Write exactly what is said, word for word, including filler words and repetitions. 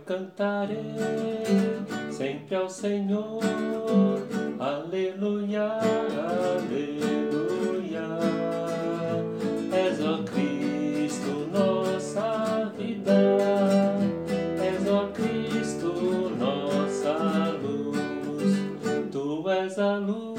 cantarei sempre ao Senhor, aleluia, aleluia. És, ó Cristo, nossa vida, és, ó Cristo, nossa luz, Tu és a luz